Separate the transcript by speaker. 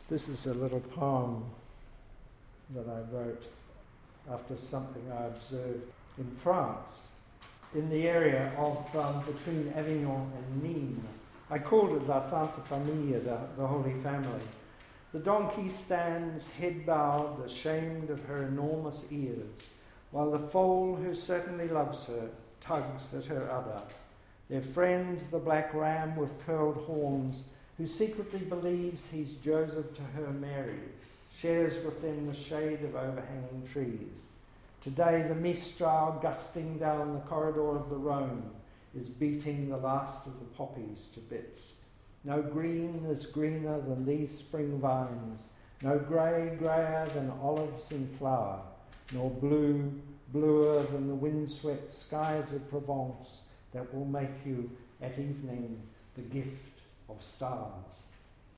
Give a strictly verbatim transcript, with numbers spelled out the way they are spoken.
Speaker 1: This is a little poem that I wrote after something I observed in France, in the area of um, between Avignon and Nîmes. I called it La Sainte Famille, the, the Holy Family. The donkey stands head bowed, ashamed of her enormous ears, while the foal, who certainly loves her, tugs at her udder. Their friend, the black ram with curled horns, who secretly believes he's Joseph to her Mary, shares with them the shade of overhanging trees. Today the Mistral, gusting down the corridor of the Rhone, is beating the last of the poppies to bits. No green is greener than these spring vines, no grey greyer than olives in flower, nor blue bluer than the windswept skies of Provence that will make you at evening the gift of stars.